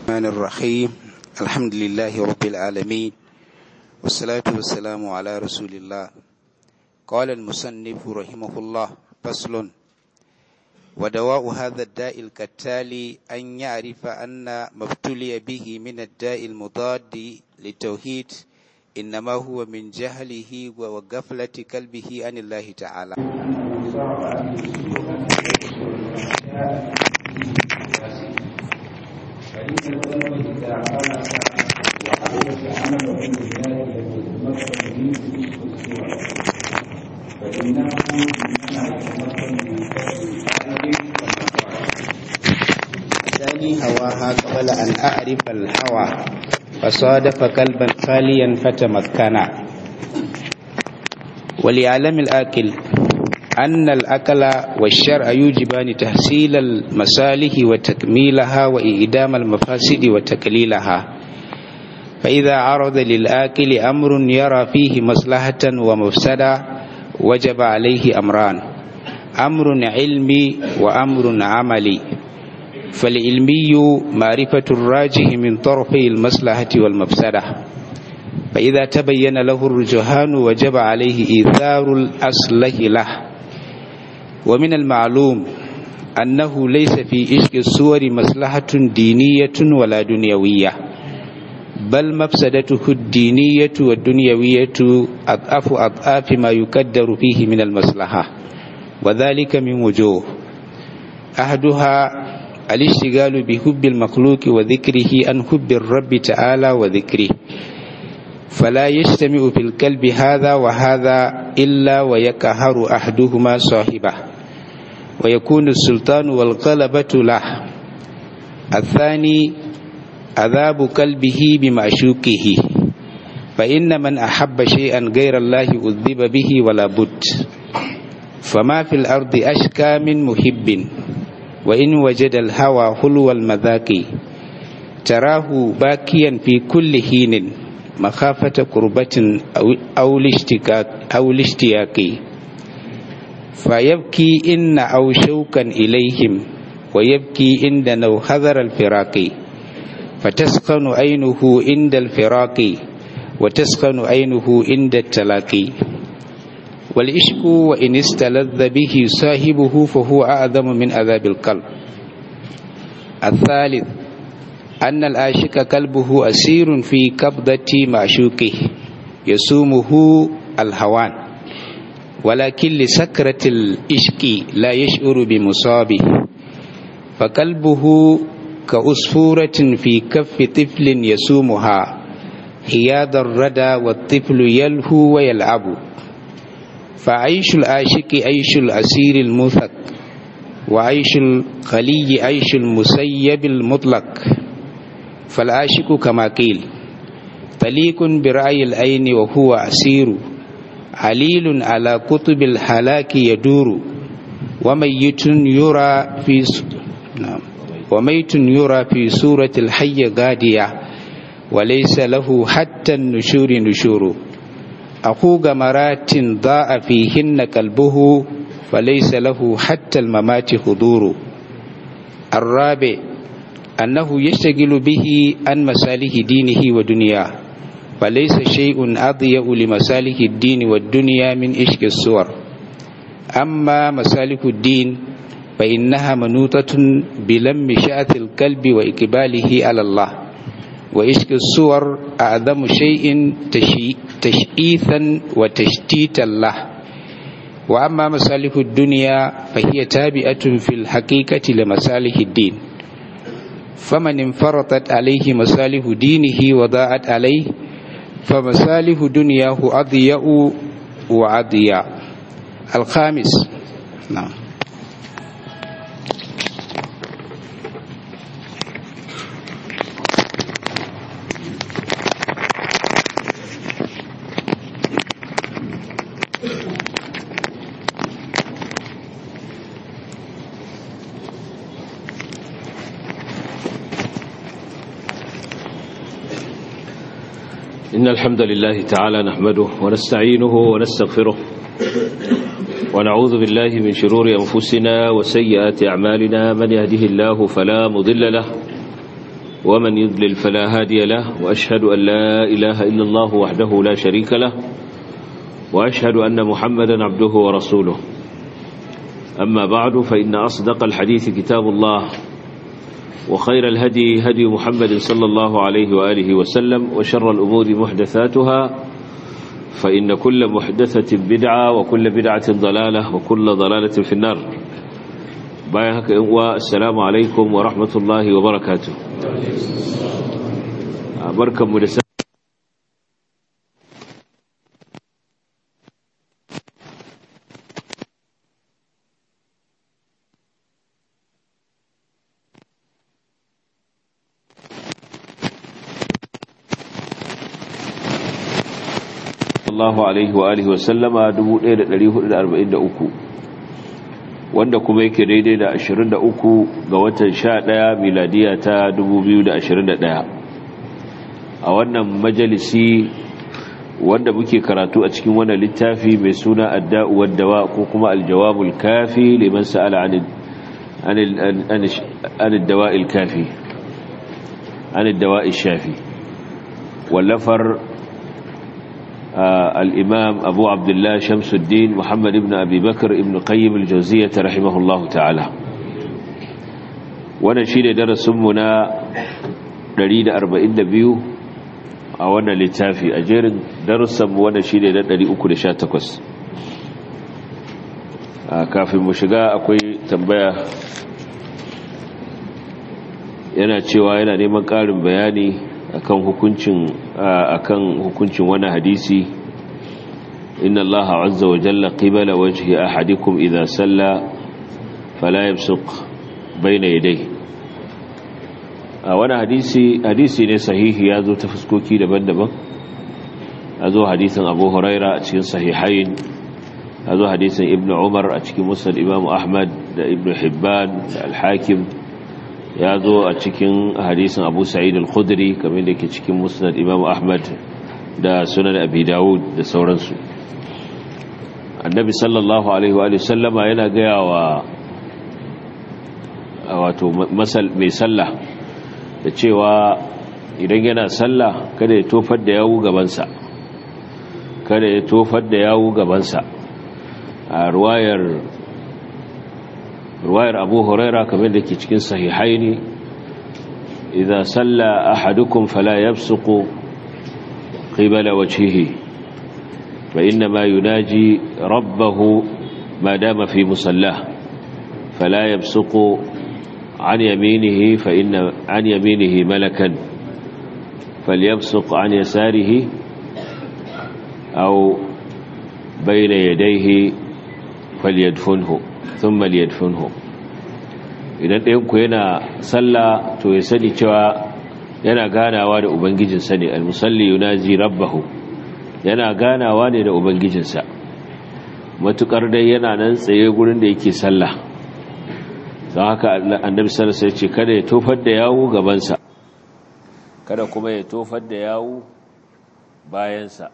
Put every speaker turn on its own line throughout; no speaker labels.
الرحمن الرحيم. الحمد لله رب العالمين، والصلاة والسلام على رسول الله. قال المصنف رحمه الله: فصل: ودواء هذا الداء القتالي أن يعرف أن ما ابتلي به من الداء المضاد للتوحيد إنما هو من جهله وغفلة قلبه عن الله تعالى. الثاني هواها قبل أن أعرف الهوى، فصادف قلبا خاليا فتمكنا. وليعلم الآكل أن الأكل والشرع يوجبان تحصيل المصالح وتكميلها وإعدام المفاسد وتقليلها. فإذا عرض للآكل أمر يرى فيه مصلحة ومفسدة وجب عليه أمران: أمر علمي وأمر عملي. فالعلمي معرفة الراجح من طرفي المصلحة والمفسدة، فإذا تبين له الرجحان وجب عليه إيثار الأصلح له. ومن المعلوم أنه ليس في إشك الصور مصلحة دينية ولا دنيوية، بل مفسدته الدينية والدنيوية أضعاف ما يقدر فيه من المصلحة، وذلك من وجوه: أحدها الاشتغال بحب المخلوق وذكره عن حب الرب تعالى وذكره، فلا يجتمع في القلب هذا وهذا إلا ويقهر أحدهما صاحبه، ويكون السلطان والغلبة له. الثاني عذاب قلبه بمعشوقه، فإن من أحب شيئا غير الله عذب به ولا بد. فما في الأرض أشكى من محب، وإن وجد الهوى حلو المذاق، تراه باكيا في كل حين مخافة قربة أو الاشتياق، فيبكي إن أو شوقا إليهم، ويبكي عندنا حذر الفراق، فتسخن عينه عند الفراق، وتسخن عينه عند التلاقي. والعشق وإن استلذ به صاحبه فهو أعظم من عذاب القلب. الثالث أن العاشق قلبه أسير في قبضة معشوقه يسومه الهوان، ولكن لسكرة العشق لا يشعر بمصابه، فقلبه كعصفورة في كف طفل يسومها حياد الردى والطفل يلهو ويلعب. فعيش العاشق عيش الأسير الموثق، وعيش الخلي عيش المسيب المطلق. فالعاشق كما قيل طليق برأي العين وهو أسير، عليل على قطب الهلاك يدور، وميت يرى في سورة الحي غادية، وليس له حتى النشور نشور. أخو غمرات ضاء فيهن قلبه، فليس له حتى الممات حضور. الرابع أنه يشتغل به عن مصالح دينه ودنياه، فليس شيء أضيء لمصالح الدين والدنيا من عشق الصور. أما مصالح الدين فإنها منوطة بلم شأث القلب وإقباله على الله، وعشق الصور أعظم شيء تشئيثا وتشتيتا له. وأما مصالح الدنيا فهي تابعة في الحقيقة لمصالح الدين، فمن انفرطت عليه مصالح دينه وضاعت عليه فمصالح دنياه أضيأ وأضيع. الخامس نعم
إن الحمد لله تعالى نحمده ونستعينه ونستغفره ونعوذ بالله من شرور أنفسنا وسيئات أعمالنا. من يهده الله فلا مضل له ومن يضلل فلا هادي له وأشهد أن لا إله إلا الله وحده لا شريك له وأشهد أن محمدا عبده ورسوله أما بعد فإن أصدق الحديث كتاب الله وخير الهدي هدي محمد صلى الله عليه وآله وسلم وشر الأمور محدثاتها فإن كل محدثة بدعة وكل بدعة ضلالة وكل ضلالة في النار. بايهك والسلام عليكم ورحمة الله وبركاته. بركة مدسة sallallahu alaihi wa alihi wasallama 1443 wanda kuma yake daidai da 23 ga watan 11 miladiya ta 2021 a wannan majalisi wanda muke karatu a cikin wannan littafi mai suna adda'u wad-dawa ko kuma al-jawabul kafi liman sa'ala an ad-dawa'il kafi an ad-dawa'i shafi wallafar الإمام أبو عبد الله شمس الدين محمد بن أبي بكر ابن قيم الجوزية رحمه الله تعالى ونشيد درس منا دريد 42 أولا للتافي أجير درس ونشيد دريد أكل شاتكس كافي مشغاء أكوي تنبيه yana cewa yana neman ƙarin bayani akan hukuncin wani hadisi inna allaha azza wa jalla qibala wajhi ahadikum idha salla fala yabsuq bayna yadayhi wani hadisi ne sahihi yazo ta fuskoki daban-daban yazo hadisin Abu Huraira a cikin sahihain yazo hadisin Ibn Umar a cikin Musnad Imam Ahmad da Ibn Hibban da Al-Hakim ya zo a cikin hadisin Abu Sa'id al-Khudri kamar da ke cikin Musnad Imam Ahmad da Sunan Abi Dawud da sauransu. Annabi sallallahu alaihi wa sallama yana gaya wa wato mai sallah da cewa idan yana sallah kada ya tofar da yawu gabansa. Kada ya tofar da yawu gabansa. A ruwayar Abu Huraira kamar da ke cikin sahihaini idza salla ahadukum fala yabsuqu qibala wajhihi fa inna ma yunaji rabbahu ma dama fi musallah fala yabsuqu an yaminihi fa inna an yaminihi malakan falyabsuq an yasarihi aw bayna yadayhi falyadfunhu thumma liyadfunhu idan ɗayan ku yana sallah to ya sani cewa yana ganawa da ubangijinsa ne almusalli yunaji rabbahu yana ganawa ne da ubangijinsa matukar dai yana nan tsaye gurin da yake sallah don haka annabi sallallahu alaihi wasallam ya ce kada ya tofar da yawu gabansa kada kuma ya tofar da yawu bayansa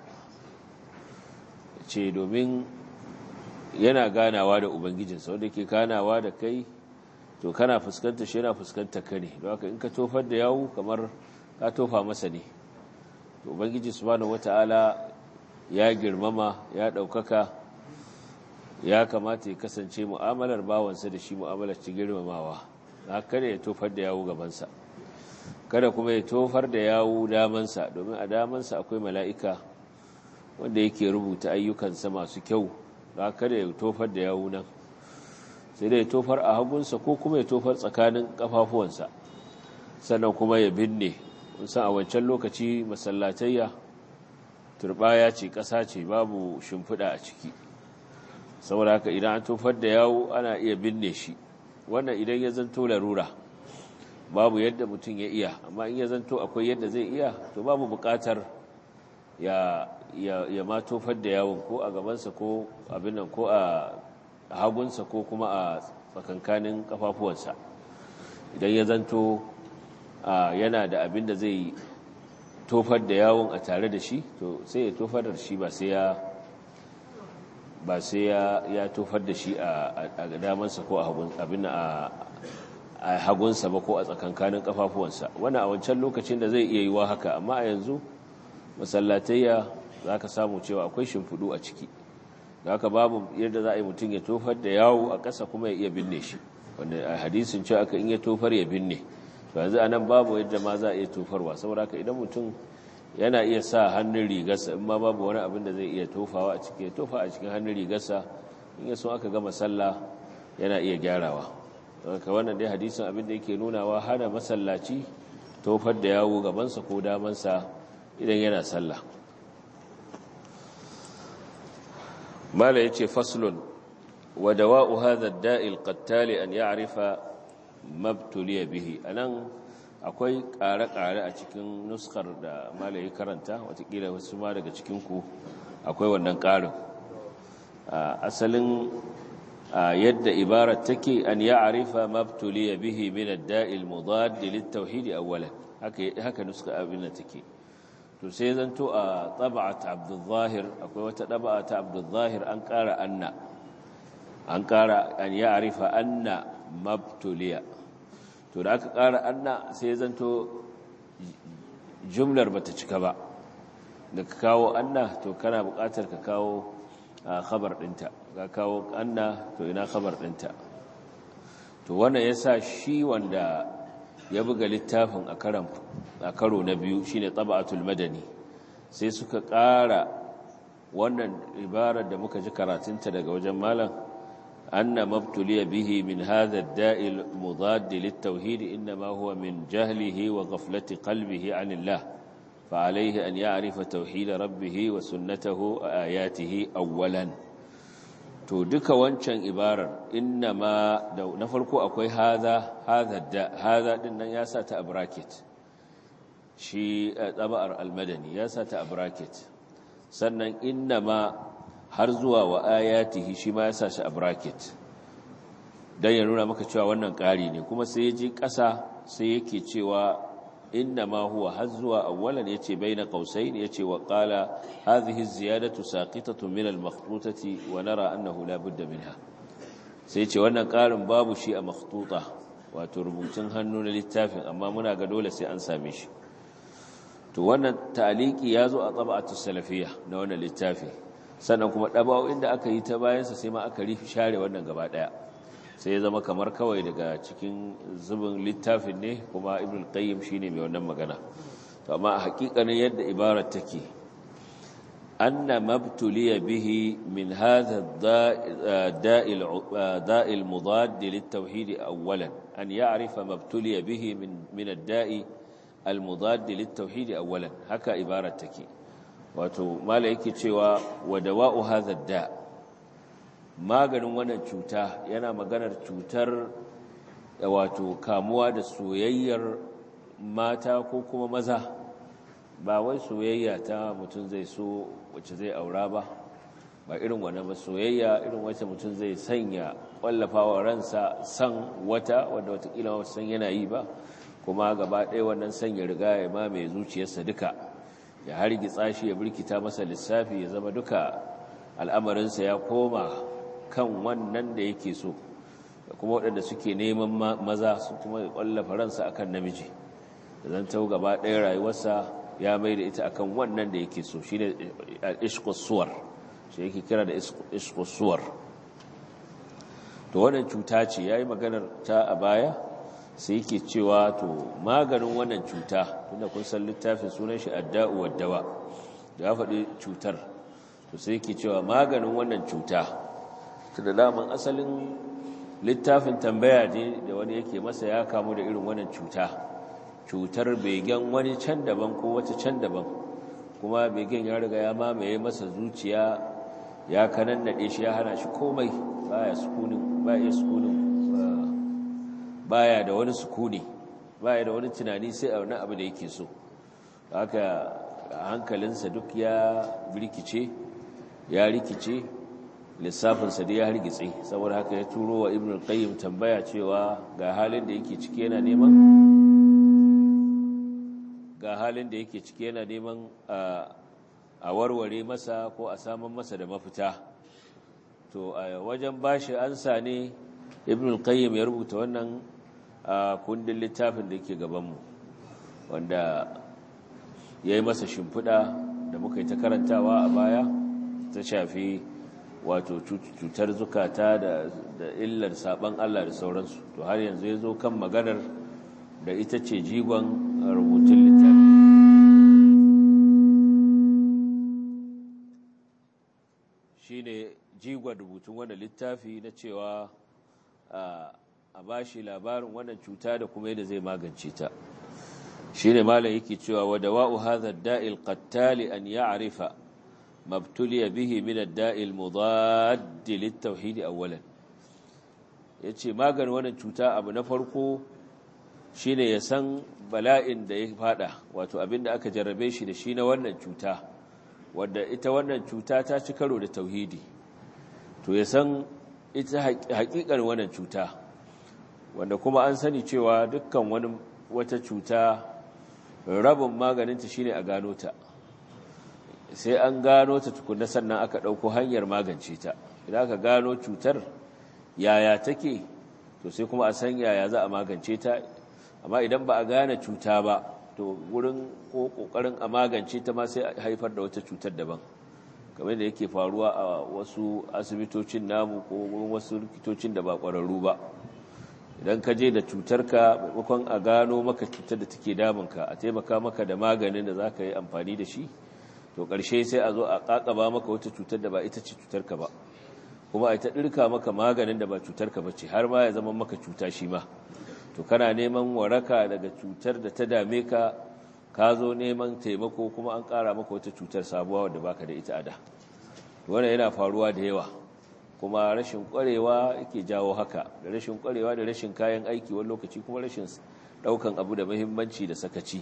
ce domin yana ganawa da ubangijinsa wanda ke ganawa da kai to kana fuskanta shi yana fuskanta ka ne don haka in ka tofar da yawu kamar ka tofa masa ne to ubangiji subhanahu wataala ya girmama ya daukaka ya kamata ya kasance mu'amalar bawansa da shi mu'amalar ci girmamawa kada ya tofar da yawu gabansa kada kuma ya tofar da yawu damansa domin a damansa akwai mala'ika wanda yake rubuta ayyukansa masu kyau ba kada ya tofar da yawu nan sai da ya tofar a hagunsa ko kuma ya tofar tsakanin kafafuwansa sannan kuma ya binne san a wancan lokaci masallatayya turbaya ce ƙasa ce babu shimfiɗa a ciki saboda haka idan an tofar da yawu ana iya binne shi wannan idan ya zanto larura babu yadda mutum ya iya amma in ya zanto akwai yadda zai iya to babu buƙatar ya ma tofar da yawon ko a gabansa ko abin nan ko a hagunsa ko kuma a tsakankanin kafafuwansa idan ya zanto yana da abin da zai tofar da yawon a tare da shi to sai ya tofar da shi ba sai ya tofar da shi a damansa ko a a hagunsa ba ko a tsakankanin kafafuwansa. Wannan a wancan lokacin da zai iya yiwa haka, amma a yanzu masallatayya za ka samu cewa akwai shimfiɗu a ciki, da haka babu yadda za a yi mutum ya tofar da yawo a ƙasa kuma ya iya binne shi, wanda a hadisin cewa aka in ya tofar ya binne. To yanzu a nan babu yadda ma za a iya tofarwa, saboda haka idan mutum yana iya sa hannun rigarsa, in ma babu wani abin da zai iya tofawa a ciki, ya tofa a cikin hannun rigarsa, in ya so aka gama sallah yana iya gyarawa. Ka wannan dai hadisin abin da yake nunawa hana masallaci tofar da yawo gabansa ko damansa idan yana sallah. mala yace faslun wa dawa'u hadha ad-da'i al-qattal an ya'rifa mabtuliya bihi. Anan akwai ƙare-ƙare a cikin nuskar da mala ya karanta, watakila wasu ma daga cikin ku akwai wannan ƙarin. Asalin yadda ibarar take an ya'rifa mabtuliya bihi min ad-da'i al-mudad lit-tauhid awwalan, haka nuska abin da take. To sai zanto a tab'at Abdul Zahir, akwai wata tab'a ta Abdul Zahir an ƙara an ya'rifa anna mabtuliya. To da aka ƙara anna sai zanto jumlar bata cika ba, da ka kawo anna to kana buƙatar ka kawo khabar ɗinta, ka kawo anna to ina khabar ɗinta. To wannan yasa shi wanda ya buga littafin a karo na biyu shine tab'atul madani, sai suka ƙara wannan ibarar da muka ji karatunta daga wajen malam, anna mabtuliya bihi min hadha ad-da'i al-mudad lit-tauhid inma huwa min jahlihi wa ghaflati qalbihi 'anillah fa alayhi an ya'rifa tauhid rabbih wa sunnatahu wa ayatihi awwalan. To duka wancan ibarar innama da na farko akwai hadha din nan ya sa ta a bracket, shi taba'ar al-madani ya sa ta a bracket, sannan innama har zuwa wa ayatihi shi ma ya sa shi a bracket dan ya nuna maka cewa wannan ƙari ne. Kuma sai ya ji ƙasa sai yake cewa innama huwa har zuwa awwalan yace baina qausain, yace wa qala hadhihi az-ziyadatu saqitatun min al-makhtutati wa nara annahu la budda minha. Sai yace wannan ƙarin babu shi a makhtuta, wato rubutun hannu na littafin, amma muna ga dole sai an same shi. To wannan ta'liqi yazo a tab'atus salafiyya na wannan littafi, sannan kuma daba'o'in da aka yi ta bayan sa sai ma aka rifi share wannan gaba daya, sai ya zama kamar kawai daga cikin zubin littafin ne, kuma Ibn al-Qayyim shine mai wannan magana. To amma a hakikanin yadda ibarar take, anna mabtuliya bihi min hadha da'il mudad lit-tauhid awwalan, an ya'rifa mabtuliya bihi min ad-da'i al-mudad lit-tauhid awwalan, haka ibarar take. Wato mala yake cewa wa dawa'u hadha ad-da', maganin wannan cuta yana maganar cutar wato kamuwa da soyayyar mata ko kuma maza, ba wai soyayya ta mutum zai so wacce zai aura ba irin wannan ba, soyayya irin wacce mutum zai sanya wallafawa ransa san wata wadda watakila wasu san yana yi ba, kuma gaba ɗaya wannan san ya riga ya mamaye zuciyarsa duka, ya hargitsa shi, ya birkita masa lissafi, ya zama duka al'amarinsa ya koma kan wannan da yake so, da kuma waɗanda suke neman maza su kuma ƙwallafa ransa akan namiji, da zan tau gaba ɗaya rayuwarsa ya mai da ita akan wannan da yake so. Shi ne ishkusuwar, shi yake kira da ishkusuwar. To wannan cuta ce, ya yi maganar ta a baya, sai yake cewa to maganin wannan cuta, tunda kun san littafin sunan shi adda'u waddawa, da ya faɗi cutar, to sai yake cewa maganin wannan cuta, da daman asalin littafin tambaya ne da wani yake masa ya kamu da irin wannan cutar begen wani can daban ko wata can daban, kuma begen ya riga ya mamaye masa zuciya, ya kanannade shi, ya hana shi komai, baya da wani sukuni, baya da wani tunani sai a wani abu da yake so. Haka hankalinsa duk ya rikice, lissafinsa da ya hargitse, saboda haka ya turo wa Ibn al-Qayyim tambaya cewa ga halin da yake ciki yana neman a warware masa ko a saman masa da mafita. To a wajen bashi ansa ne Ibn al-Qayyim ya rubuta wannan a kundin littafin da yake gabanmu wanda ya yi masa shimfiɗa da muka yi ta karantawa a baya ta shafi wato cutar zukata da illar saban Allah da sauransu to har yanzu ya zo kan maganar da ita ce jigon rubutun littafi shi ne jigon rubutun wannan littafi na cewa a bashi labarin wannan cuta da kuma yadda zai magance ta shi ne malam yake cewa wa dawa'u hadha ad-da'il qattali an ya'rifa mabtuliya bihi min ad-da'il mudadd lit-tauhid awwalan yace maganin wannan cuta abu na farko shine ya san bala'in da ya fada wato abinda aka jarrabe shi da shi na wannan cuta wanda ita wannan cuta ta ci karo da tauhidi to ya san ita haƙiƙar wannan cuta wanda kuma an sani cewa dukkan wata cuta rabin maganinta shine a gano ta sai an gano ta tukunna sannan aka ɗauko hanyar magance ta idan aka gano cutar yaya take to sai kuma a san yaya za a magance ta amma idan ba a gane cuta ba to wurin ko kokarin a magance ta ma sai a haifar da wata cutar daban kamar da yake faruwa a wasu asibitocin namu ko wasu likitocin da ba ƙwararru ba idan ka je da cutarka maimakon a gano maka cutar da take damunka a taimaka maka da maganin da za ka yi amfani da shi to ƙarshe sai a zo a ƙaƙaba maka wata cutar da ba ita ce cutarka ba kuma a ta ɗirka maka maganin da ba cutarka ba ce har ma ya zama maka cuta shi ma to kana neman waraka daga cutar da ta dame ka ka zo neman taimako kuma an ƙara maka wata cutar sabuwa wadda baka da ita a da wannan yana faruwa da yawa kuma rashin ƙwarewa yake jawo haka da rashin ƙwarewa da rashin kayan aiki wani lokaci kuma rashin ɗaukan abu da muhimmanci da sakaci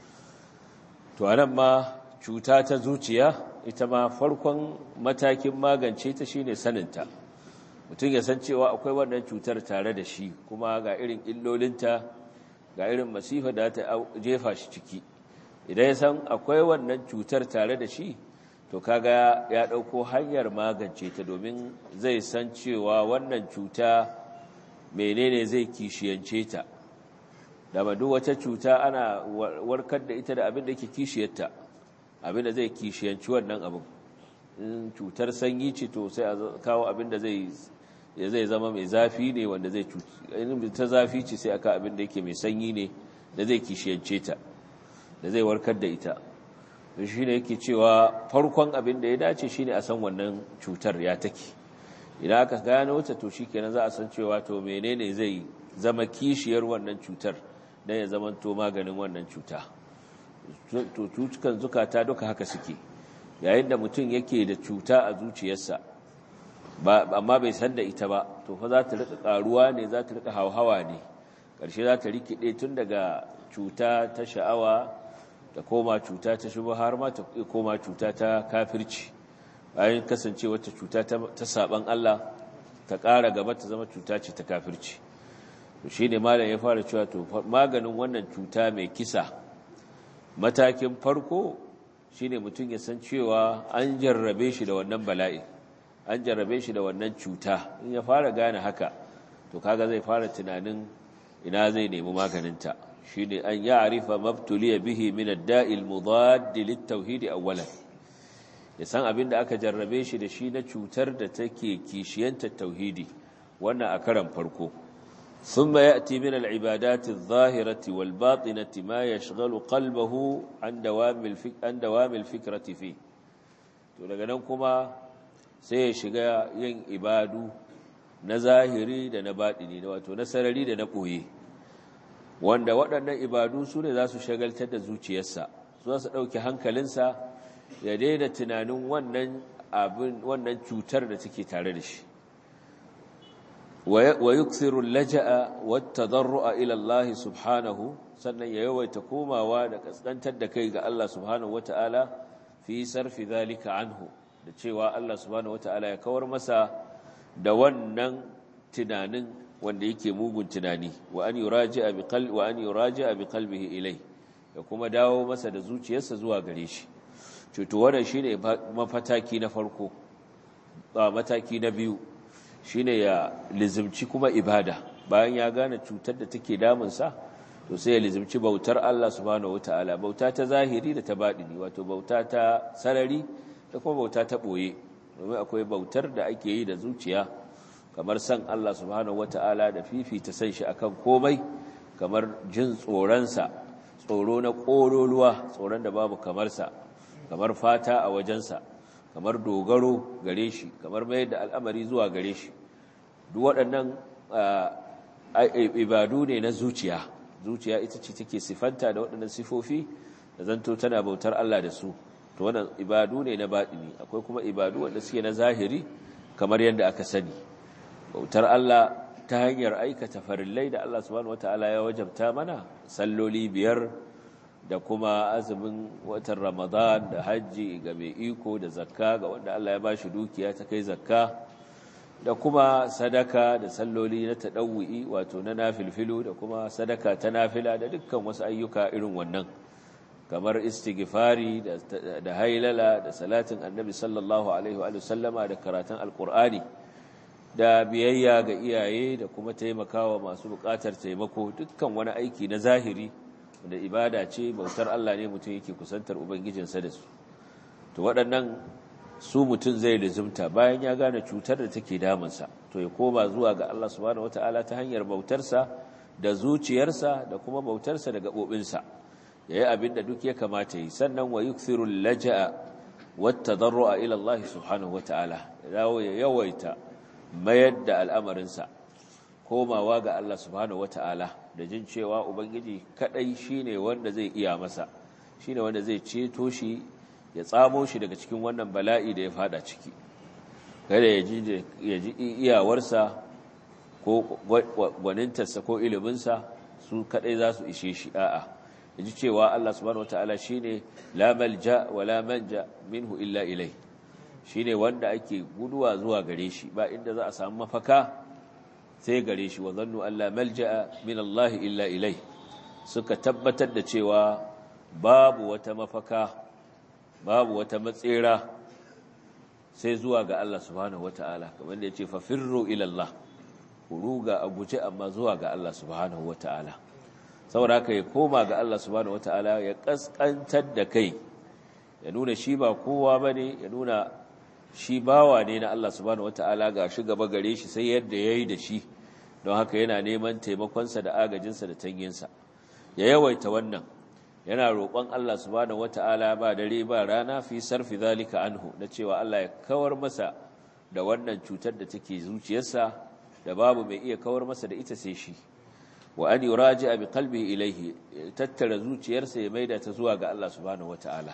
to anan ma cuta ta zuciya ita ma farkon matakin magance ta shine saninta mutum ya san cewa akwai wannan cutar tare da shi kuma ga irin illolinta ga irin masifa da ta jefa shi ciki idan ya san akwai wannan cutar tare da shi to kaga ya dauko hanyar magance ta domin zai san cewa wannan cuta menene zai kishiyance ta da ba duk wata cuta ana warkar da ita da abin da yake kishiyarta abin da zai kishiyanci wannan abin in cutar sanyi ce to sai a kawo abin da zai zama mai zafi ne wanda zai cuci in ta zafi ce sai aka abin da yake mai sanyi ne da zai kishiyance ta da zai warkar da ita to shine yake cewa farkon abin da ya dace shine a san wannan cutar ya take idan aka gano ta to shikenan za a san cewa to menene zai zama kishiyar wannan cutar dan ya zama to maganin wannan cuta to cutukan zukata duka haka suke yayin da mutum yake da cuta a zuciyarsa amma bai san da ita ba to fa za ta rika karuwa ne za ta rika hauhawa ne ƙarshe za ta rikide tun daga cuta ta sha'awa ta koma cuta ta shubha har ma ta koma cuta ta kafirci bayan kasance wata cuta ta saban Allah ta ƙara gaba ta zama cuta ce ta kafirci to shine malam ya fara cewa to maganin wannan cuta mai kisa matakin farko shine mutum ya san cewa an jarrabe shi da wannan bala'i an jarrabe shi da wannan cuta in ya fara gane haka to kaga zai fara tunanin ina zai nemi maganinta shine an ya'rifa mabtuliya bihi min ad-da'i al-mudadd lit-tauhid awwalan ya san abinda aka jarrabe shi da shi na cutar da take kishiyanta tauhidi wannan a karan farko ثم يأتي من العبادات الظاهرة والباطنة ما يشغل قلبه عن دوام الفكرة فيه to daga nan kuma sai ya shiga yin ibadu na zahiri da na baɗini wato na sarari da na ɓoye wanda waɗannan ibadu su ne za su shagaltar da zuciyarsa su za su ɗauki hankalinsa ya daina tunanin wannan cutar da take tare da shi ويكثر اللجأ والتضرع إلى الله سبحانه sannan ya yawaita komawa da kaskantar da kai ga Allah subhanahu wataala fi sarfi zalika anhu da cewa Allah subhanahu wataala ya kawar masa da wannan tunanin wanda yake mugun tunani wa an yuraji'a bi qalbihi ilai ya kuma dawo masa da zuciyarsa zuwa gare shi to wannan shine mafataki na farko mataki na biyu shine ya lizimci kuma ibada bayan ya gane cutar da take damunsa to sai ya lizimci bautar Allah subhanahu wataala, bauta ta zahiri da ta baɗini, wato bauta ta sarari da kuma bauta ta ɓoye. Domin akwai bautar da ake yi da zuciya, kamar san Allah subhanahu wataala da fifita san shi akan komai, kamar jin tsoronsa, tsoro na ƙololuwa, tsoron da babu kamarsa, kamar fata a wajensa, kamar dogaro gare shi, kamar mayar da al'amari zuwa gare shi. Duk waɗannan ibadu ne na zuciya. Zuciya ita ce take sifanta da waɗannan sifofi da zanto tana bautar Allah da su. To wannan ibadu ne na baɗini. Akwai kuma ibadu wanda suke na zahiri, kamar yadda aka sani. Bautar Allah ta hanyar aikata farillai da Allah subhanahu wataala ya wajabta mana, salloli 5 da kuma azumin watan Ramadan da hajji ga mai iko da zakka ga wanda Allah ya bashi dukiya ta kai zakka, da kuma sadaka da salloli na tadawwi wato na nafilfilu, da kuma sadaka ta nafila da dukkan wasu ayyuka irin wannan, kamar istighfari da hailala da salatin annabi sallallahu alaihi wa sallama da karatun alqur'ani da biyayya ga iyaye da kuma taimakawa masu bukatar taimako. Dukkan wani aiki na zahiri da ibada ce, bautar Allah ne mutum yake kusantar ubangijinsa da su. To waɗannan su mutum zai lizumta bayan ya gane cutar da take damunsa, to ya koma zuwa ga Allah subhanahu wataala ta hanyar bautarsa da zuciyarsa da kuma bautarsa da gaɓoɓinsa, yayi abin da duk ya kamata yi. Sannan wa yukthiru al-laja'a wat tadarrua ila Allah subhanahu wataala, ya yawaita mayar da al'amarinsa, komawa ga Allah subhanahu wataala da jin cewa ubangiji kadai shine wanda zai iya masa, shine wanda zai ceto shi, ya tsamo shi daga cikin wannan bala'i da ya fada ciki. Kada ya ji iyawarsa ko gwanintarsa ko iliminsa su kadai za su ishe shi, a'a, ya ji cewa Allah subhanahu wataala shine la malja wa la manja minhu illa ilai, shine wanda ake guduwa zuwa gare shi, ba inda za a samu mafaka sai gare shi. Wa zannu an la malja'a min Allah illa ilai, suka tabbatar da cewa babu wata mafaka, babu wata matsera sai zuwa ga Allah subhanahu wataala, kamar da yace fa firru ila Allah, ku ruga a guje amma zuwa ga Allah subhanahu wataala. Saboda haka ya koma ga Allah subhanahu wataala, ya kaskantar da kai, ya nuna shi ba kowa bane, ya nuna shi bawa ne na Allah subhanahu wataala, ga shi gaba gare shi sai yadda yayi da shi, don haka yana neman taimakonsa da agajinsa da tanyinsa. Ya yawaita wannan, yana roƙon Allah subhanahu wata'ala ba dare ba rana fi sarfi zalika anhu, na cewa Allah ya kawar masa da wannan cutar da take zuciyarsa da babu mai iya kawar masa da ita sai shi. Wa an yuraji'a bi qalbihi ilayhi, tattara zuciyarsa ya maida ta zuwa ga Allah subhanahu wata'ala.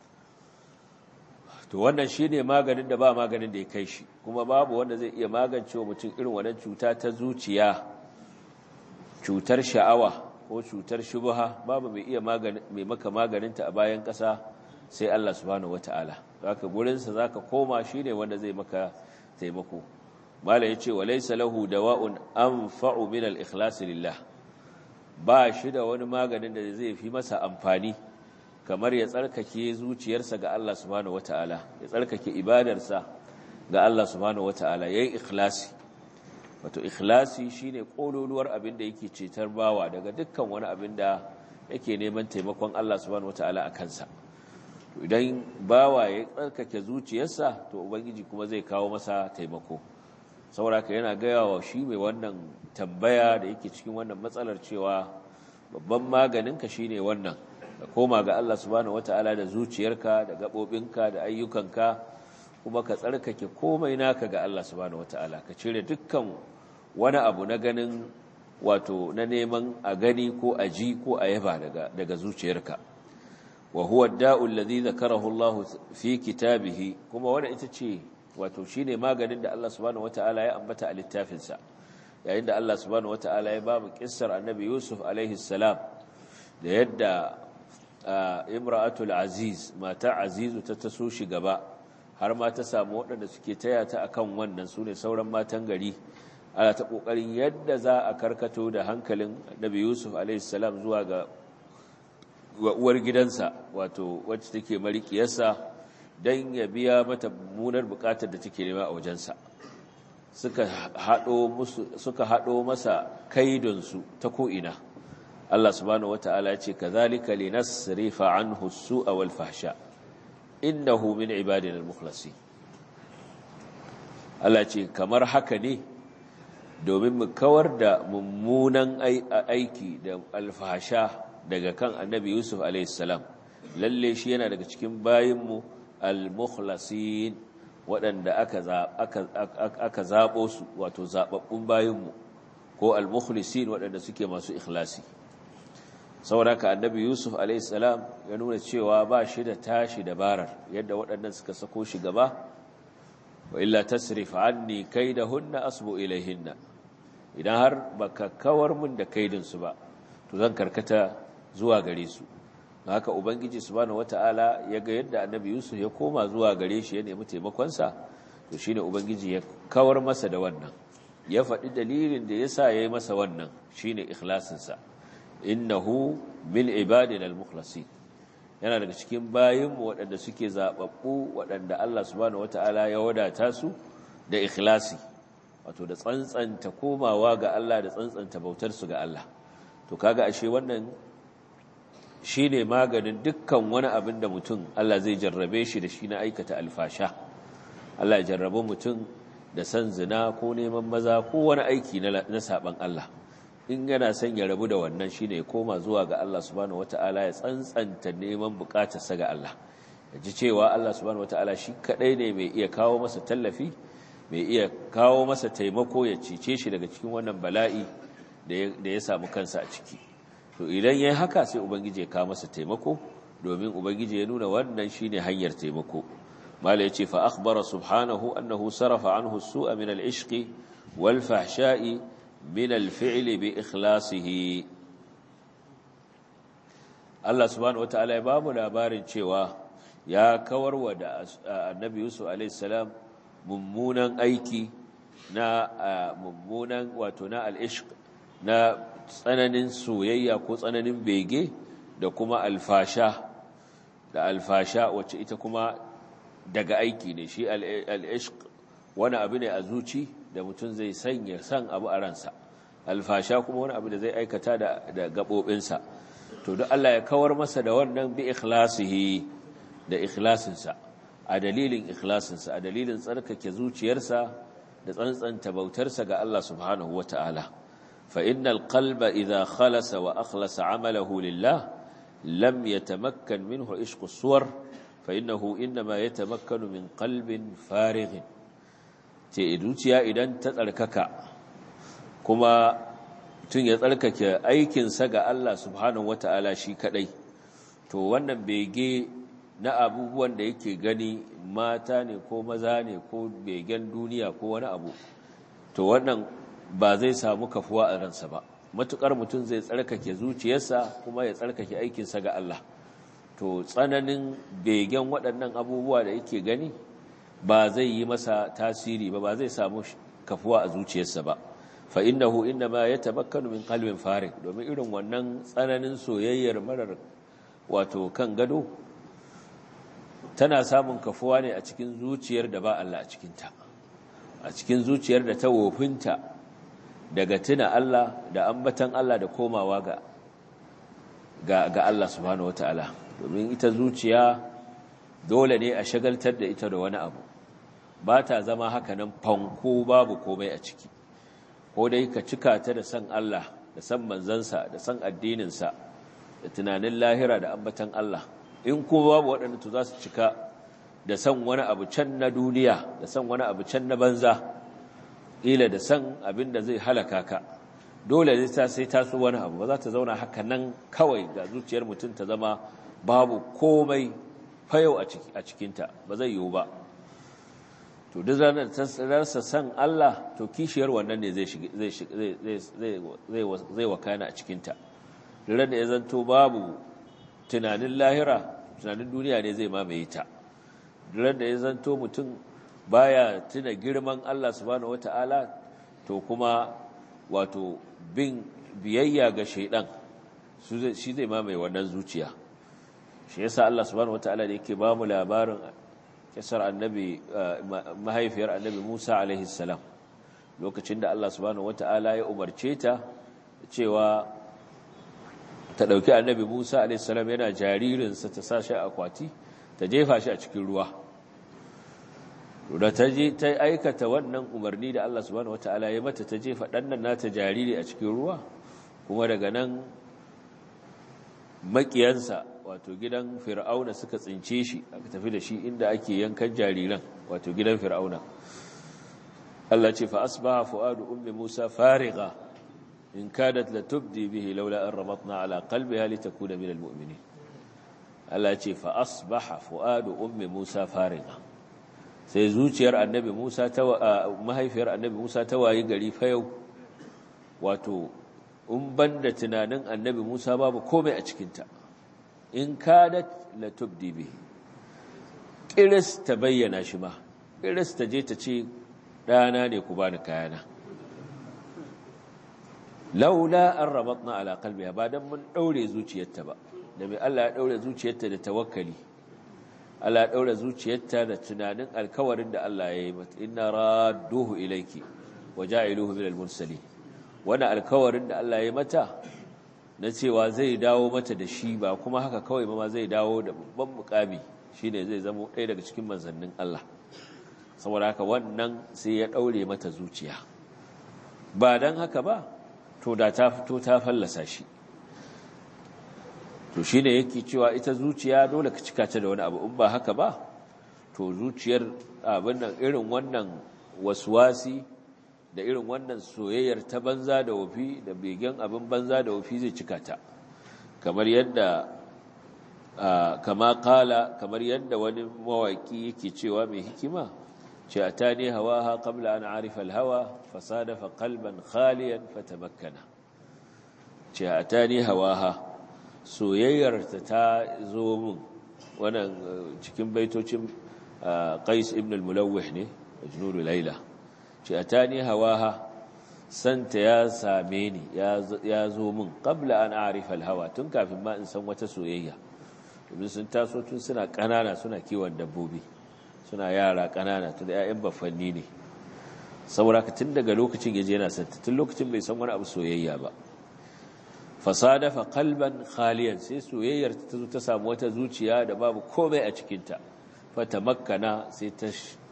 To wannan shine maganin da ba maganin da ya kai shi, kuma babu wanda zai iya magance wa mutum irin wannan cuta ta zuciya, cutar sha'awa ko cutar shubha, babu mai iya mai maka maganinta a bayan ƙasa sai Allah subhanahu wataala. Haka gurinsa zaka koma, shine wanda zai maka taimako. Mala yace wa laysa lahu dawa'un anfa'u min al-ikhlas lillah, ba shi da wani maganin da zai fi masa amfani kamar ya tsarkake zuciyarsa ga Allah subhanahu wataala, ya tsarkake ibadarsa ga Allah subhanahu wataala, yayin ikhlasi. Wato ikhlasi shine kololuwar abin da yake cetar bawa daga dukkan wani abin da yake neman taimakon Allah subhanahu wataala a kansa. Idan bawa ya tsarkake zuciyarsa, to ubangiji kuma zai kawo masa taimako. Saboda haka yana gaya wa shi mai wannan tambaya da yake cikin wannan matsalar cewa babban maganinka shine wannan, ka koma ga Allah subhanahu wataala da zuciyarka da gabobinka da ayyukanka, kuma ka tsarkake komai naka ga Allah subhanahu wataala, ka cire dukkan wani abu na ganin, wato na neman a gani ko a ji ko a yaba daga zuciyarka. Wa huwa ad-da'u alladhi dhakarahu Allah fi kitabihi, kuma wannan ita ce, wato shine maganin da Allah subhanahu wataala ya ambata a littafinsa, yayin da Allah subhanahu wataala ya ba mu kissar annabi Yusuf alaihi salam, da yadda imra'atul aziz, mata azizu, ta taso shi gaba har ma ta samu waɗanda suke taya ta akan wannan, su ne sauran matan gari. Ana ta ƙoƙarin yadda za a karkato da hankalin annabi Yusuf alaihi salam zuwa ga uwar gidansa, wato wacce take marikiyarsa, don ya biya mata munar buƙatar da take nema a wajensa. suka haɗo masa kaidunsu ta ko'ina. Allah subhanahu wata'ala ya ce kazalika linasrifa anhu as-su'a wal fahsha innahu min ibadina al-mukhlasin. Allah ce kamar haka ne domin mu kawar da mummunan aiki da alfahasha daga kan annabi Yusuf alayhi salam. Lalle shi yana daga cikin bayinmu al-mukhlasin, waɗanda aka zaɓo su, wato zaɓaɓɓun bayinmu, ko al-mukhlisin waɗanda suke masu ikhlasi. Saboda ka annabi Yusuf a.s. ya nuna cewa ba shi da tashi dabarar yadda waɗannan suka sako shi gaba, wa illa tasrif anni kaidahunna asbu ilayhinna, idan har baka kawar mun da kaidinsu ba to zan karkata zuwa gare su. Haka ubangiji subhanahu wataala ya ga yadda annabi Yusuf ya koma zuwa gare shi ya nemi taimakonsa, to shine ubangiji ya kawar masa da wannan, ya faɗi dalilin da yasa yayi masa wannan, shine ikhlasinsa. Innahu min ibadina al-mukhlasin, yana daga cikin bayinmu waɗanda suke zababbu, waɗanda Allah subhanahu wataala ya wadata su da ikhlasi, wato da tsantsanta komawa ga Allah, da tsantsanta bautar su ga Allah. To kaga ashe wannan shine maganin dukkan wani abin da mutum Allah zai jarrabe shi da shi na aikata alfasha. Allah ya jarrabe mutum da san zina ko neman maza ko wani aiki na saban Allah. In yana son ya rabu da wannan shine ya koma zuwa ga Allah subhanahu wataala, ya tsantsanta neman bukatarsa ga Allah, ya ji cewa Allah subhanahu wataala shi kadai ne mai iya kawo masa tallafi, mai iya kawo masa taimako, ya cece shi daga cikin wannan bala'i da ya samu kansa a ciki. To idan yayi haka sai ubangiji ya kawo masa taimako, domin ubangiji ya nuna wannan shine hanyar taimako. Mala yace fa akhbara subhanahu annahu sarafa anhu as-su'a min al-ishqi wal fahsha'i min al-fi'li bi ikhlasihi. Allah subhanahu wataala ya bamu labarin cewa ya kawarwa da annabi Yusuf alayhi salam mummunan aiki na mummunan wato na al-ishq, na tsananin soyayya ko tsananin bege, da kuma alfasha wacce ita kuma daga aiki ne. Shi al-ishq wani abu ne a zuci da mutum zai sanya san abu a ransa, alfasha kuma wani abu da zai aikata da gabobinsa. To duk Allah ya kawar masa da wannan bi ikhlasihi, da ikhlasinsa, a dalilin ikhlasinsa, a dalilin tsarkake zuciyarsa da tsantsanta bautarsa ga Allah subhanahu wata'ala. fa innal qalba idha khalasa wa akhlasa 'amalahu lillah lam yatamakkan minhu ishqu as-suwar fa innahu inma yatamakkanu min qalbin farigh. Ce zuciya idan ta tsarkaka, kuma tun ya tsarkake aikinsa ga Allah subhanahu wata'ala shi kadai, to wannan bege na abubuwan da yake gani, mata ne ko maza ne ko begen duniya ko wani abu, to wannan ba zai samu kafuwa a ransa ba, matukar mutum zai tsarkake zuciyarsa kuma ya tsarkake aikinsa ga Allah. To tsananin begen waɗannan abubuwa da yake gani ba zai yi masa tasiri ba zai samu kafuwa a zuciyarsa ba. fa innahu inma yatamakkanu min qalbin farig, domin irin wannan tsananin soyayyar marar wato kan gado tana samun kafuwa ne a cikin zuciyar da ba Allah a cikinta, a cikin zuciyar da ta wofinta daga tuna Allah da ambatan Allah da komawa ga Allah subhanahu wataala. Domin ita zuciya dole ne a shagaltar da ita da wani abu, ba ta zama haka nan fanko babu komai a ciki. Ko dai ka cika ta da san Allah, da san manzansa, da san addininsa, da tunanin lahira da ambatan Allah. In ko babu waɗanda, to za su cika da san wani abu can na duniya, da san wani abu can na banza, ila da san abin da zai halaka ka. Dole ne sai ta so wani abu, ba za ta zauna haka nan kawai ga zuciyar mutum ta zama babu komai fayau a cikinta, ba zai yiwu ba. To duk ranar ta rasa san Allah, to kishiyar wannan ne zai wakana a cikinta. Duk ranar ya zanto babu tunanin lahira, tunanin duniya ne zai mamaye ta. Duk ranar ya zanto mutum baya tuna girman Allah subhanahu wata'ala, to kuma wato biyayya ga shaidan shi zai mamaye wannan zuciya. Shi yasa Allah subhanahu wata'ala da yake ba mu labarin kisar mahaifiyar annabi Musa alaihi salam, lokacin da Allah subhanahu wata'ala ya umarce ta cewa ta ɗauki annabi Musa a.s. yana jaririnsa ta sa shi a akwati ta jefa shi a cikin ruwa. Da ta aikata wannan umarni da Allah subhanahu wata'ala ya mata, ta jefa ɗannan nata jariri a cikin ruwa, kuma daga nan makiyansa wato gidan fir'auna suka tsince shi aka tafi da shi inda ake yankan jariran, wato gidan fir'auna. Allah ce fa asbaha fuadu ummi Musa farigha in kadat latubdi bihi laula an rabatna ala qalbiha litakuna minal mu'minin. Allah ce fa asbaha fuadu ummi Musa farigha, sai zuciyar annabi Musa mahaifiyar annabi Musa ta wayi gari fa yau, wato in banda tunanin annabi Musa babu komai a cikinta. In kadat latubdi bihi, kiris ta bayyana shi ma, kiris ta je ta ce ɗana ne ku bani kayana. Laula an rabatna ala qalbiha, ba dan mun daure zuciyarta ba, da mai Allah ya daure zuciyarta da tawakkali, Allah ya daure zuciyarta da tunanin alkawarin da Allah ya yi mata, inna radduhu ilayki wa ja'iluhu minal mursalin. Wannan alkawarin da Allah ya yi mata na cewa zai dawo mata da shi, ba kuma haka kawai ba, ma zai dawo da babban mukami, shine zai zama ɗaya daga cikin manzannin Allah. Saboda haka wannan sai ya daure mata zuciya, ba dan haka ba to da ta fito ta fallasa shi. To shine yake cewa ita zuciya dole ka cika ta da wani abu, in ba haka ba to zuciyar abin nan, irin wannan waswasi da irin wannan soyayyar ta banza da wafi da begen abin banza da wafi zai cika ta. Kamar yadda kamar yadda wani mawaki yake cewa mai hikima, ce atani hawaha qabla an a'rifa al-hawa fasadafa qalban khaliyan fatamakkana. Ce atani hawaha, soyayyar ta zo min, wannan cikin baitocin Qais ibn al-Mulawih ne, Majnun Layla. Ce atani hawaha, santa ya same ni, ya zo min qabla an a'rifa al-hawa, tun kafin ma in san wata soyayya. Domin sun taso tun suna ƙanana, suna kiwon dabbobi, suna yara ƙanana, tun da 'ya'yan baffanni ne. Saboda ka tun daga lokacin yaje yana santa, tun lokacin bai san wani abu soyayya ba. Fasadafa qalban khaliyan, sai soyayyar ta zo ta samu wata zuciya da babu komai a cikinta. Fatamakkana, sai ta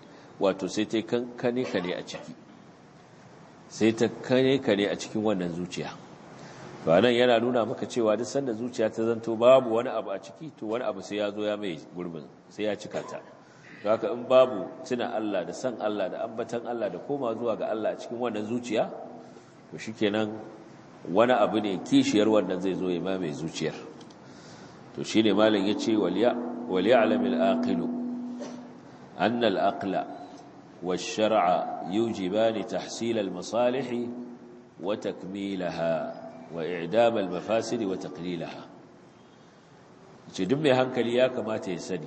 kane a ciki, sai ta kane a cikin wannan zuciya. Ba nan yana nuna maka cewa duk sanda zuciya ta zanto babu wani abu a ciki, to wani abu sai ya zo ya mai gurbin, sai ya cika ta. Don haka in babu tuna Allah da san Allah da ambatan Allah da koma zuwa ga Allah a cikin wannan zuciya, to shikenan wani abu ne kishiyar wannan zai zo ya mai zuciyar. To shine malam yace waliya'lam al-aqilu anna al-aqla wash-shar'a yujibani tahsil al-masalih wa takmilaha wa i'dam al-mafasid wa taqlilaha. Ce duk mai hankali ya kamata ya sani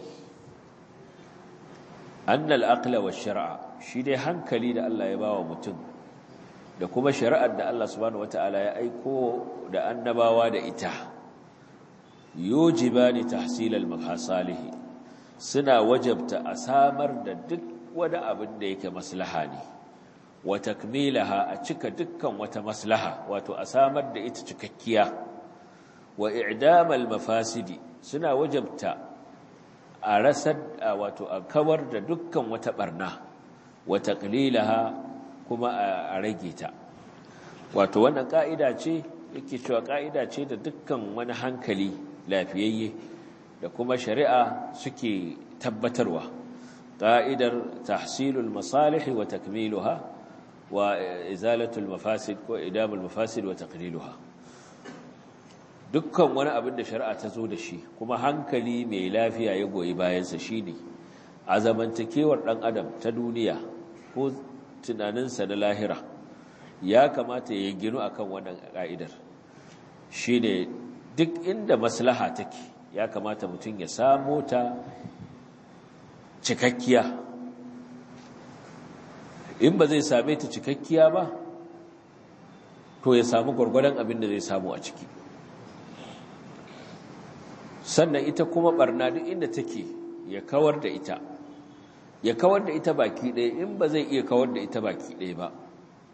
anna al-aqla wash-shar'a, shi dai hankali da Allah ya bawa mutum da kuma shari'ar da Allah subhanahu wata'ala ya aiko da annabawa da ita, yujibani tahsil al-mafasalih, suna wajabta a samar da duk wani abin da yake maslaha ne, wa takmilaha, a cika dukkan wata maslaha, wato a samar da ita cikakkiya, wa i'dam al-mafasidi, suna wajabta a rasar, wato a kawar da dukkan wata barna, wa taqlilaha, kuma a rage ta. Wato wannan ka'ida ce, yake cewa ka'ida ce da dukkan wani hankali lafiyayye da kuma shari'a suke tabbatarwa, ka'idar tahsilul masalih wa takmiluha wa izalatul mafasid ko idamul mafasid wa taqliluha. Dukkan wani abin da shari'a ta zo da shi kuma hankali mai lafiya ya goyi bayansa shine a zamantakewar ɗan adam ta duniya ko tunaninsa na lahira, ya kamata ya ginu akan wannan ka'idar. Shine duk inda maslaha take, ya kamata mutum ya samu ta cikakkiya. In ba zai same ta cikakkiya ba, to ya samu gwargwadon abin da zai samu a ciki. Sannan ita kuma barna duk inda take, ya kawar da ita baki ɗaya. In ba zai iya kawar da ita baki ɗaya ba,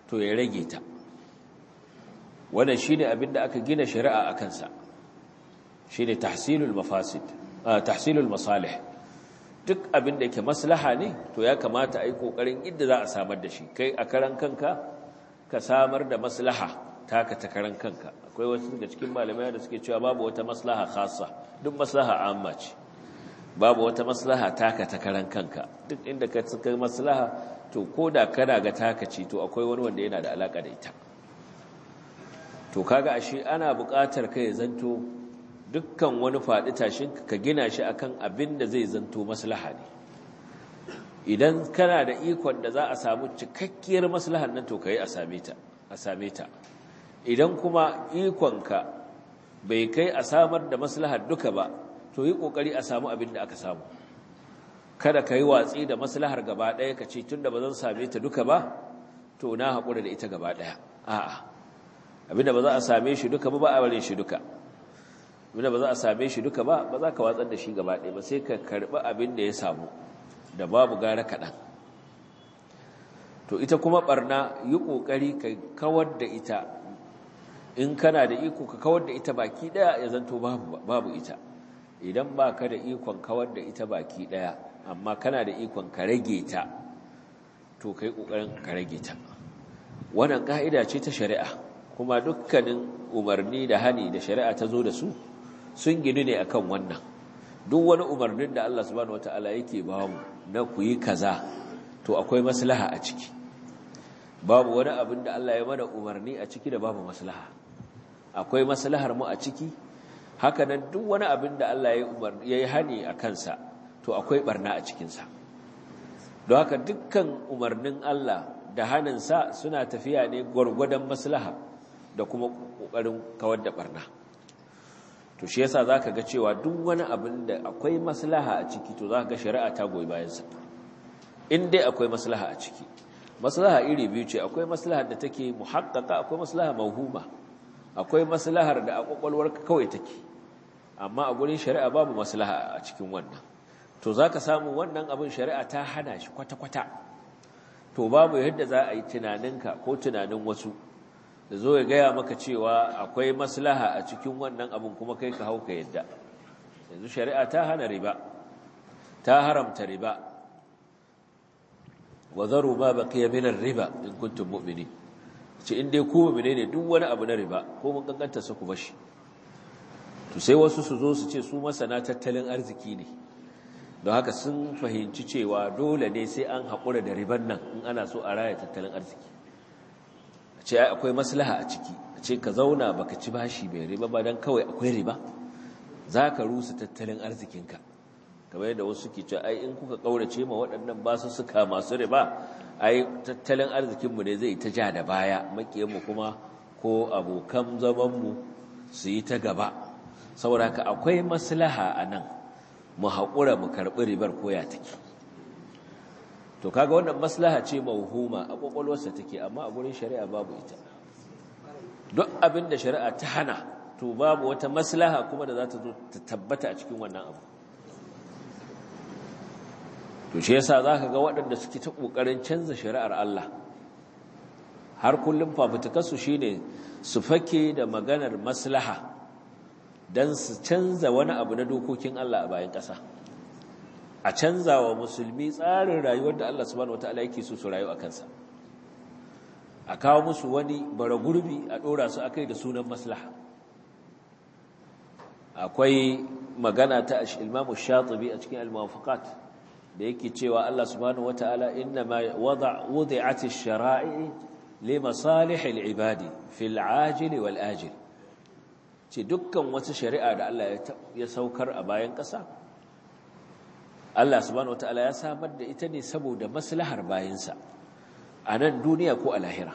to ya rage ta. Wannan shine abin da aka gina shari'a a kansa, shine tahsilul mafasid, tahsilul masalih. Duk abin da yake maslaha ne to ya kamata a yi ƙoƙarin inda za a samar da shi. Kai a karan kanka ka samar da maslaha taka ta karan kanka. Akwai wasu daga cikin malamai da suke cewa babu wata maslaha khassa, duk maslaha amma ce. Babu wata maslaha taka ta karan kanka. Duk inda ka tsaka maslaha to koda kana ga taka ce to akwai wani wanda yana da alaka da ita. To kaga ashe ana buƙatar kai zanto dukkan wani faɗi tashin ka gina shi akan abin da zai zanto maslaha ne. Idan kana da ikon da za a samu cikakkiyar maslahar nan to kai a same ta. Idan kuma ikonka bai kai a samar da maslahar duka ba to yi kokari a samu abin da aka samu. Kada kai watsi da maslahar gaba ɗaya ka ce tunda ba zan same ta duka ba to na haƙura da ita gaba ɗaya. A'a, abin da ba za a same shi duka ba a bare shi duka. Abinda ba za a same shi duka ba za ka watsar da shi gaba ɗaya ba, sai ka karɓi abin da ya samu da babu gara kaɗan. To ita kuma ɓarna yi ƙoƙari ka kawar da ita. In kana da iko ka kawar da ita baki ɗaya ya zanto babu ita. Idan ba ka da ikon kawar da ita baki ɗaya amma kana da ikon ka rage ta to ka yi ƙoƙarin ka rage ta. Wannan ƙa'ida ce ta shari'a, kuma dukkanin umarni da hani da shari'a ta zo da su sun ginu ne akan wannan. Duk wani umarnin da Allah subhanahu wataala yake ba mu na ku yi kaza to akwai maslaha a ciki. Babu wani abin da Allah ya mana umarni a ciki da babu maslaha. Akwai maslahar mu a ciki. Haka nan duk wani abin da Allah ya yi hani a kansa to akwai barna a cikinsa. Don haka dukkan umarnin Allah da haninsa suna tafiya ne gwargwadon maslaha da kuma ƙoƙarin kawar da barna. To shi yasa zaka ga cewa duk wani abin da akwai maslaha a ciki to zaka ga shari'a ta goyi bayan sa. In dai akwai maslaha a ciki. Maslaha iri biyu ce, akwai maslahar da take muhaqqaqa, akwai maslaha mawhuma. Akwai maslahar da a kwakwalwarka kawai take. Amma a gurin shari'a babu maslaha a cikin wannan. To zaka samu wannan abin shari'a ta hana shi kwata-kwata. To babu yadda za a yi tunaninka ko tunanin wasu da zo ya gaya maka cewa akwai maslaha a cikin wannan abin kuma kai ka hauka yadda. Yanzu shari'a ta hana riba, ta haramta riba. Wa zaru ma baqiya min ar-riba in kuntum mu'minin. Ce in dai ku mu'mine ne duk wani abu na riba ko mun kankanta su ku bashi. To sai wasu su zo su ce su masana tattalin arziki ne. Don haka sun fahimci cewa dole ne sai an haƙura da riban nan in ana so a raya tattalin arziki. A ce akwai maslaha a ciki, a ce ka zauna baka ci bashi mai riba ba don kawai akwai riba, za ka rusa tattalin arzikinka. Kamar yadda wasu ke cewa ai in kuka ƙaurace ma waɗannan basu suka masu riba, ai tattalin arzikinmu ne zai ta ja da baya, maƙiyanmu kuma ko abokan zamanmu su yi ta gaba. Saboda haka akwai maslaha a nan, mu haƙura mu karɓi ribar koya take. To kaga wannan maslaha ce mawhuma a ƙwaƙwalwarsa take, amma a gurin shari'a babu ita. Duk abin da shari'a ta hana to babu wata maslaha kuma da za ta zo ta tabbata a cikin wannan abu. To shi yasa zaka ga waɗanda suke ta ƙoƙarin canza shari'ar Allah har kullum fafutukarsu shine su fake da maganar maslaha dan su canza wani abu na dokokin Allah a bayan ƙasa, a canza wa musulmi tsarin rayuwar da Allah subhanahu wataala yake so su rayu a kansa, a kawo musu wani bara gurbi a ɗora su akai da sunan maslaha. Akwai magana ta Imam Shatibi a cikin Al-Muwafaqat da yake cewa Allah subhanahu wataala innama wudi'at ash-shara'i li masalih al-ibadi fil 'ajil wal ajil. Ce dukkan wata shari'a da Allah ya saukar a bayan ƙasa, Allah subhanahu wataala ya samar da ita ne saboda maslahar bayinsa a nan duniya ko a lahira.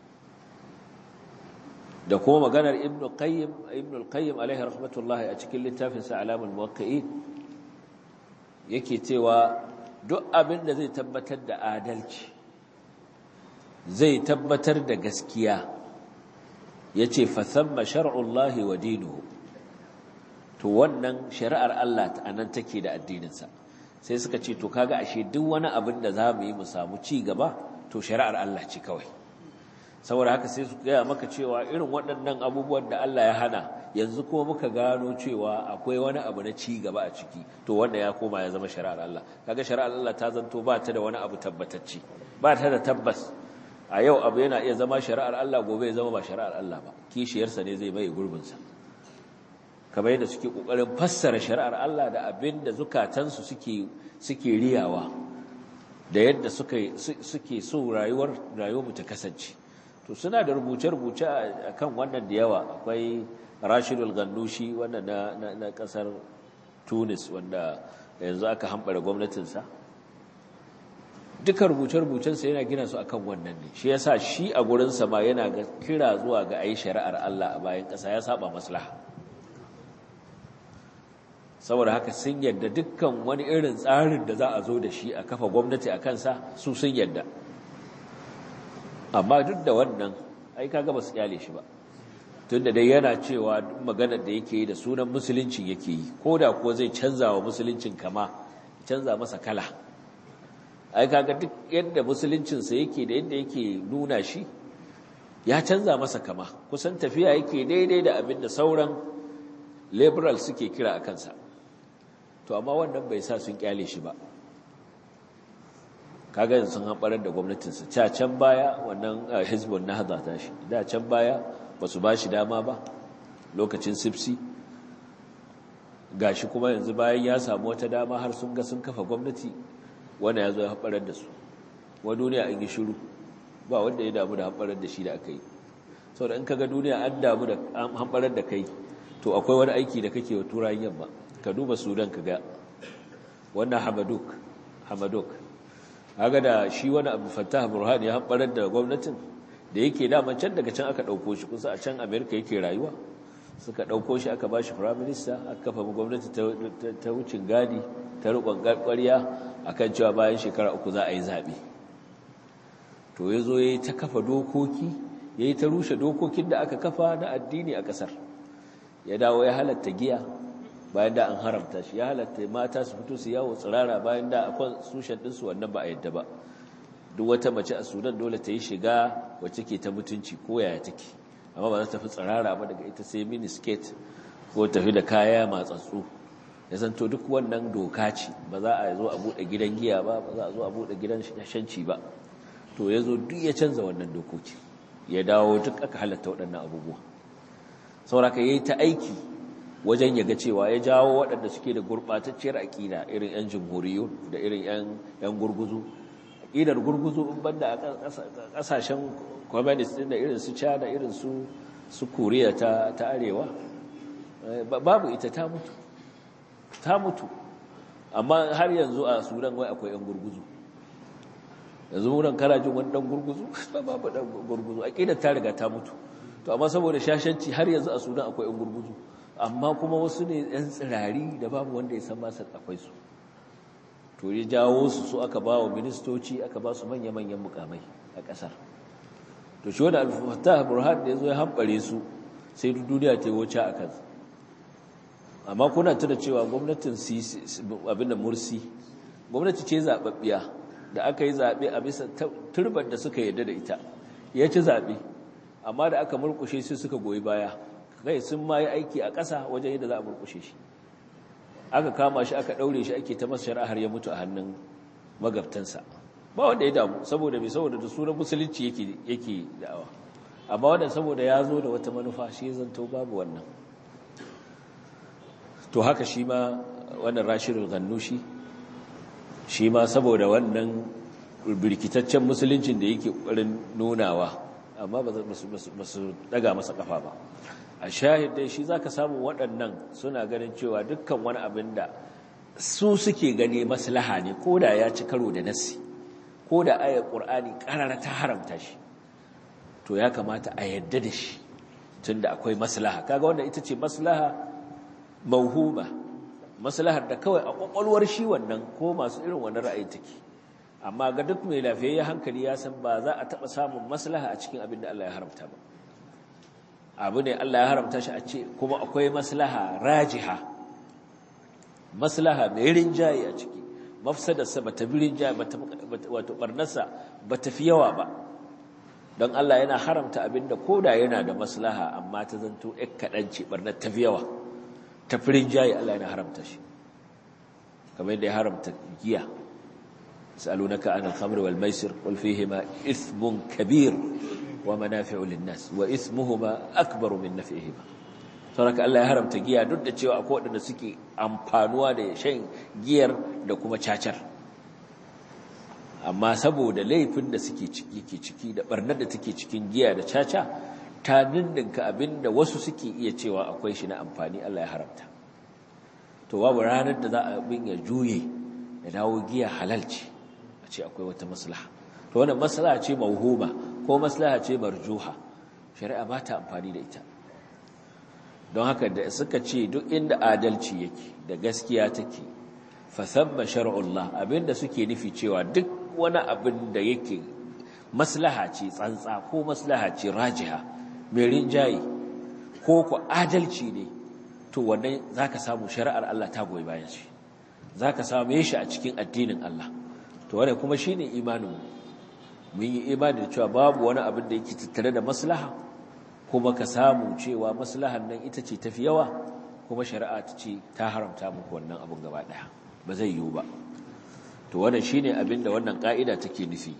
Da kuma maganar Ibn al-Qayyim alaihi rahmatullahi a cikin littafinsa Alamul Muwaqqi'in yake cewa duk abin da zai tabbatar da adalci, zai tabbatar da gaskiya, yace fa thamma shar'ullahi wa dinuhu, to wannan shari'ar Allah anan take da addininsa. Sai suka ce to kaga ashe duk wani abin da zamu yi mu samu ci gaba to shari'ar Allah ce kawai. saboda haka sai su gaya maka cewa irin waɗannan abubuwan da Allah ya hana yanzu kuma muka gano cewa akwai wani abu na ci gaba a ciki, to wanda ya koma ya zama shari'ar Allah. Kaga shari'ar Allah ta zanto ba ta da wani abu tabbatacce, ba ta da tabbas. A yau abu yana iya zama shari'ar Allah, gobe ya zama ba shari'ar Allah ba, kishiyarsa ne zai mai gurbinsa. Kamar yadda suke ƙoƙarin fassara shari'ar Allah da abin da zukatansu suke riyawa, da yadda suke so rayuwar mu ta kasance. To suna da rubuce-rubuce a kan wannan da yawa. Akwai Rashidul Gannushi wanda na ƙasar Tunis, wanda yanzu aka hambara gwamnatinsa. Duka rubuce-rubucensa yana gina su akan wannan ne. Shi yasa shi a gurinsa ma yana ga kira zuwa ga ayi shari'ar Allah a bayan ƙasa ya saba maslaha. Saboda haka sun yadda dukkan wani irin tsarin da za a zo da shi a kafa gwamnati a kansa su sun yadda. Amma duk da wannan ai kaga ba su kyale shi ba, tunda dai yana cewa maganar da yake yi da sunan musulunci yake yi, ko da kuwa zai canza wa musuluncin kama, canza masa kala. Ai kaga duk yadda musuluncinsa yake da yadda yake nuna shi ya canza masa kama, kusan tafiya yake daidai da abin da sauran liberal suke kira a kansa. To amma wannan bai sa sun kyale shi ba. Kaga yanzu sun hamɓarar da gwamnatinsa. Can baya wannan hizbun nahda ta shi, da can baya ba su ba shi dama ba lokacin sipsi, gashi kuma yanzu bayan ya samu wata dama har sun ga sun kafa gwamnati, wanda ya zo ya hamɓarar da su. Wa duniya an yi shiru, ba wanda ya damu da hamɓarar da shi da aka yi. Saboda in kaga duniya an damu da an hamɓarar da kai, to akwai wani aiki da kake wa turayen yamma. Ka duba Sudan ka ga wannan Hamadok kaga da shi wani Abu Fattah Burhan ya hamɓarar da gwamnatin da yake daman can daga can aka ɗauko shi, kusa a can Amerika yake rayuwa, suka ɗauko shi aka ba shi prime minister, aka kafa gwamnati ta wucin gadi ta riƙon ƙwarya akan cewa bayan shekara 3 za a yi zaɓe. To ya zo ya yi ta kafa dokoki, ya yi ta rushe dokokin da aka kafa na addini a ƙasar. Ya dawo ya halatta giya bayan da an haramta shi, ya halatta mata su fito su yawo tsirara bayan da a constitution ɗinsu wannan ba a yadda ba. Duk wata mace a Sudan dole ta yi shiga wacce ke ta mutunci ko yaya take, amma ba za ta fi tsirara ba daga ita sai mini skirt ko tafi da kaya matsatsu. Ya zanto duk wannan doka ce, ba za a zo a buɗe gidan giya ba, ba za a zo a buɗe gidan shanci ba. To ya zo duk ya canza wannan dokoki, ya dawo duk aka halatta waɗannan abubuwa. Sauraka ya yi ta aiki wajen ya ga cewa ya jawo waɗanda suke da gurɓatacciyar aƙida, irin 'yan jamhuriyu da irin 'yan gurguzu. Aƙidar gurguzu in banda a ƙasashen communist ɗin da irin su China, irin su Koriya ta Arewa, babu ita, ta mutu. Amma har yanzu a Sudan wai akwai 'yan gurguzu. Yanzu wurin karajin wani ɗan gurguzu, babu ɗan gurguzu, aƙidar ta riga ta mutu. To amma saboda shashanci har yanzu a Sudan akwai 'yan gurguzu, amma kuma wasu ne 'yan tsirari da babu wanda ya san masa akwai su. To ya jawo su aka ba wa ministoci, aka ba su manya-manyan mukamai a ƙasar. To shi wanda Al-Fattah Burhan da ya zo ya hamɓare su, sai duniya ta yi wuce a kansa. Amma kuna tuna cewa gwamnatin abin da Mursi, gwamnati ce zaɓaɓɓiya da aka yi zaɓe a bisa turbar da suka yarda da ita, ya ci zaɓe. Amma da aka murkushe sai suka goyi baya, kai sun ma yi aiki a ƙasa wajen yadda za a murkushe shi. Aka kama shi, aka ɗaure shi, ake ta masa shari'a har ya mutu a hannun magabtansa. Ba wanda ya damu, saboda da sunan musulunci yake da'awa. Amma wannan saboda ya zo da wata manufa, shi ya zanto babu wannan. To haka shi ma wannan Rashidul Gannushi, shi ma saboda wannan birkitaccen musuluncin da yake ƙoƙarin nunawa, amma ba su daga masa kafa ba. A shahid dai shi zaka samu waɗannan suna ganin cewa dukkan wani abin da su suke gani maslaha ne, ko da ya ci karo da nassi, ko da ayar Qur'ani karara ta haramta shi, to ya kamata a yadda da shi tunda akwai maslaha. Kaga wannan ita ce maslaha mauhuma, maslahar da kawai a kwakwalwar shi wannan ko masu irin wannan ra'ayi take. Amma ga duk mai lafiyayyen hankali ya san ba za a taɓa samun maslaha a cikin abin da Allah ya haramta ba. Abu ne Allah ya haramta shi a ce kuma akwai maslaha rajiha, maslaha mai rinjaye a ciki, mafsadarsa ba ta bi rinjaye, wato barnarsa ba ta fi yawa ba, don Allah yana haramta abinda koda yana da maslaha amma ta zanto ɗan kaɗan ce ɓarnar tafi yawa ta firin jayi Allah yana haramta shi kamar yadda ya haramta giya sa'alunaka anil khamri wal maisir qul fihima ithmun kabir wa manafi'u lin-nas wa ithmuhuma akbaru min naf'ihima saboda Allah ya haramta giya duk da cewa akwai waɗanda suke amfanuwa da shan giyar da kuma cacar amma saboda laifin da suke ciki da barnar da take cikin giya da caca ta dindinka abinda wasu suke iya cewa akwai shi na amfani Allah ya haramta to babu ranar da za a bin ya juye da dawo giya halal ce a ce akwai wata maslaha to wannan maslaha ce mauhuma ko maslaha ce marjuha shari'a ba ta amfani da ita don haka da suka ce duk inda adalci yake da gaskiya take fa thamma shar'ullah abinda suke nufi cewa duk wani abin da yake maslaha ce tsantsa ko maslaha ce rajiha mai rinjaye ko ku adalci ne to wannan zaka samu shari'ar Allah ta goyi bayan shi zaka samu shi a cikin addinin Allah to wannan kuma shine imanin mun yi imani da cewa babu wani abin da yake tattare da maslaha kuma ka samu cewa maslahan nan ita ce tafi yawa kuma shari'a ta ce ta haramta muku wannan abin gaba daya ba zai yiwu ba to wannan shine abin da wannan ka'ida take nufi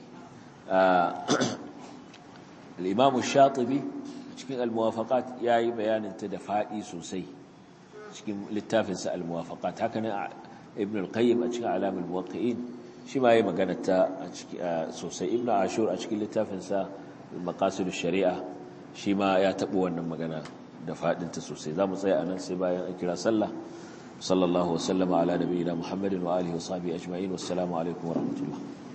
al-Imam Shatibi cikin al-Muwafaqat yayi bayanin ta da fadi sosai cikin littafin sa al-Muwafaqat haka ne Ibn al-Qayyim a cikin Alam al-Muwaqqi'in shi ma yayi magana ta sosai Ibn Ashur a cikin littafin sa Maqasid ash-Shari'a shi ma ya tabo wannan magana da fadin ta sosai zamu tsaya anan sai bayan an kira sallah sallallahu wasallama ala nabiyina Muhammadin wa alihi wa sahbihi ajma'in wassalamu alaikum wa rahmatullah